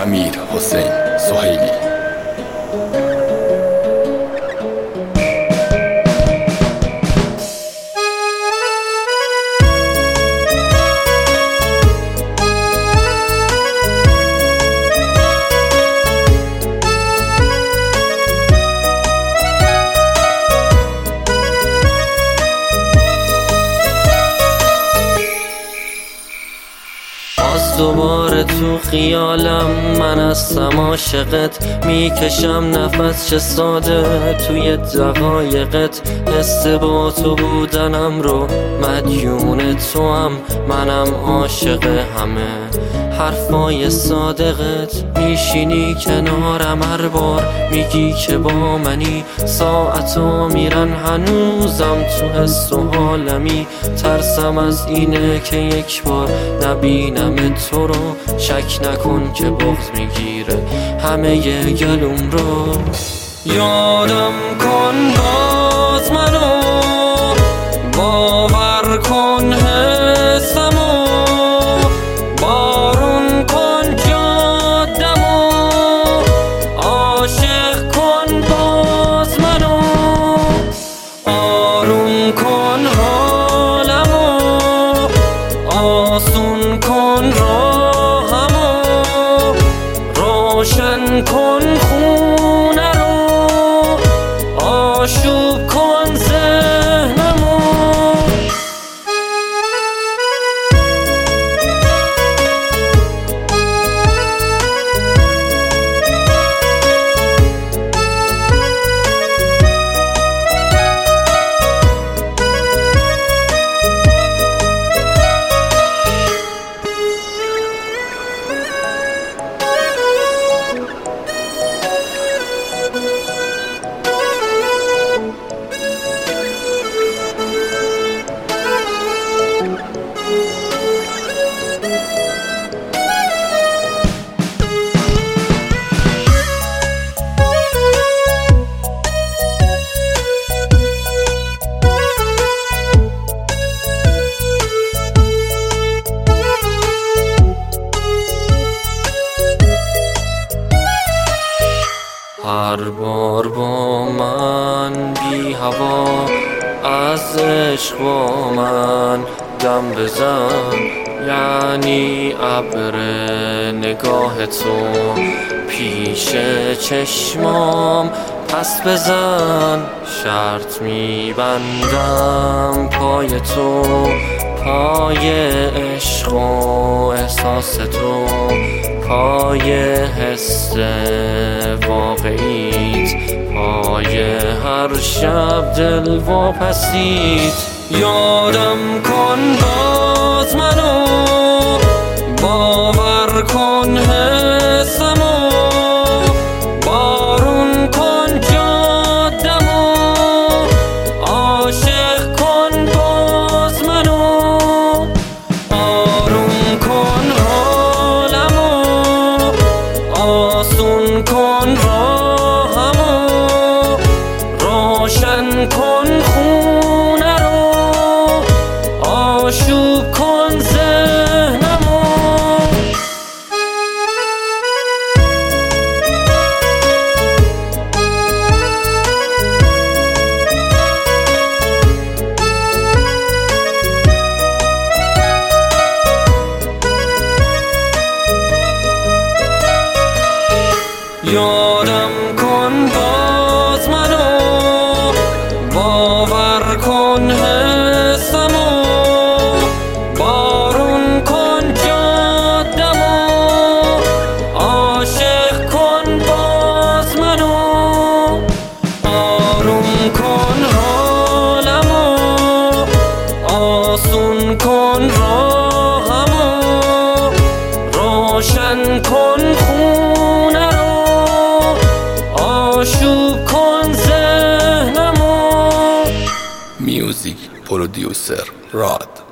امیر حسین سهیلی. دوباره تو خیالم من هستم عاشقت، میکشم نفس چه ساده توی دقایقت، حس با تو بودنم رو مدیون تو هم، منم عاشق همه حرفای صادقت، میشینی کنارم هر بار میگی که با منی، ساعتا میرن هنوزم تو حس و حالمی، ترسم از اینه که یک بار نبینم تو رو، شک نکن که بغض میگیره همه گلوم رو، یادم کن باز منو، باور کن حسمو، بارون کن جادمو، عاشق کن باز منو، آروم کن حالمو، آسون کن راهمو، روشن کن خونه رو، آشوب کن ذهنمو. هر بار با من بی هوا از عشق با من دم بزن، یعنی ابر نگاه تو پیش چشمام پس بزن، شرط میبندم پای تو، پای عشق و احساس تو، پای حس واقعیت، پای هر شب دل واپسیت، یادم کن باز منو، باور کن حسمو، بارون کن جادمو، عاشق کن باز منو، آروم کن حالمو، آسون کن راهمو، روشن کن خونه رو، آشوب کن ذهنمو. یادم کن باز منو، باور کن حسمو، بارون کن جادمو، عاشق کن باز منو، آروم کن حالمو، آسون کن راهمو، روشن کن خونه رو، آشوب کن ذهنمو. میوزیک پرودیوسر راد.